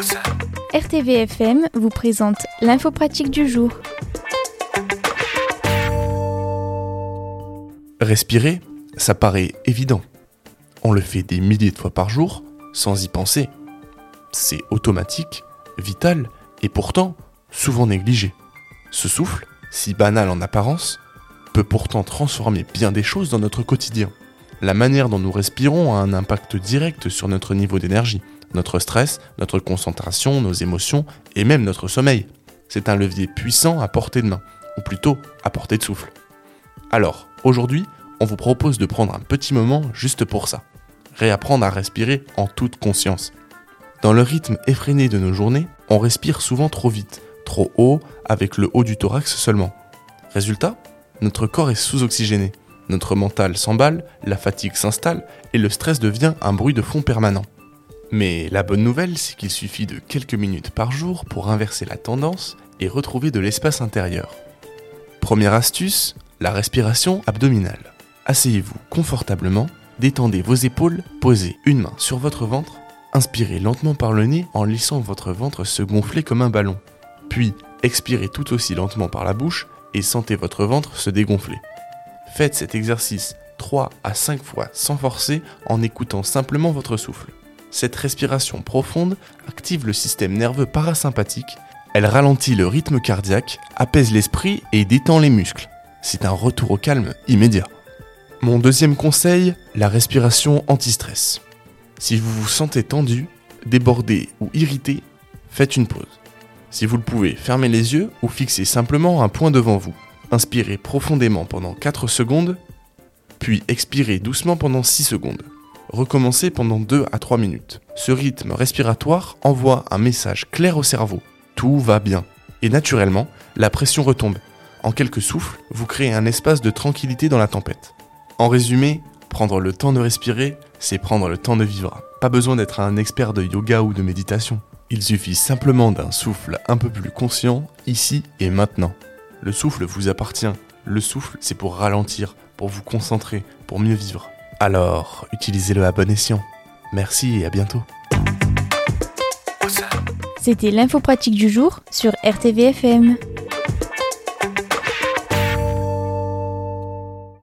RTVFM vous présente l'info pratique du jour. Respirer, ça paraît évident. On le fait des milliers de fois par jour, sans y penser. C'est automatique, vital, et pourtant souvent négligé. Ce souffle, si banal en apparence, peut pourtant transformer bien des choses dans notre quotidien. La manière dont nous respirons a un impact direct sur notre niveau d'énergie, notre stress, notre concentration, nos émotions et même notre sommeil. C'est un levier puissant à portée de main, ou plutôt à portée de souffle. Alors, aujourd'hui, on vous propose de prendre un petit moment juste pour ça. Réapprendre à respirer en toute conscience. Dans le rythme effréné de nos journées, on respire souvent trop vite, trop haut, avec le haut du thorax seulement. Résultat, notre corps est sous-oxygéné. Notre mental s'emballe, la fatigue s'installe et le stress devient un bruit de fond permanent. Mais la bonne nouvelle, c'est qu'il suffit de quelques minutes par jour pour inverser la tendance et retrouver de l'espace intérieur. Première astuce, la respiration abdominale. Asseyez-vous confortablement, détendez vos épaules, posez une main sur votre ventre, inspirez lentement par le nez en laissant votre ventre se gonfler comme un ballon. Puis, expirez tout aussi lentement par la bouche et sentez votre ventre se dégonfler. Faites cet exercice 3 à 5 fois sans forcer en écoutant simplement votre souffle. Cette respiration profonde active le système nerveux parasympathique, elle ralentit le rythme cardiaque, apaise l'esprit et détend les muscles. C'est un retour au calme immédiat. Mon deuxième conseil, la respiration anti-stress. Si vous vous sentez tendu, débordé ou irrité, faites une pause. Si vous le pouvez, fermez les yeux ou fixez simplement un point devant vous. Inspirez profondément pendant 4 secondes, puis expirez doucement pendant 6 secondes. Recommencez pendant 2 à 3 minutes. Ce rythme respiratoire envoie un message clair au cerveau. Tout va bien. Et naturellement, la pression retombe. En quelques souffles, vous créez un espace de tranquillité dans la tempête. En résumé, prendre le temps de respirer, c'est prendre le temps de vivre. Pas besoin d'être un expert de yoga ou de méditation. Il suffit simplement d'un souffle un peu plus conscient, ici et maintenant. Le souffle vous appartient. Le souffle, c'est pour ralentir, pour vous concentrer, pour mieux vivre. Alors, utilisez-le à bon escient. Merci et à bientôt. C'était l'info pratique du jour sur RTVFM.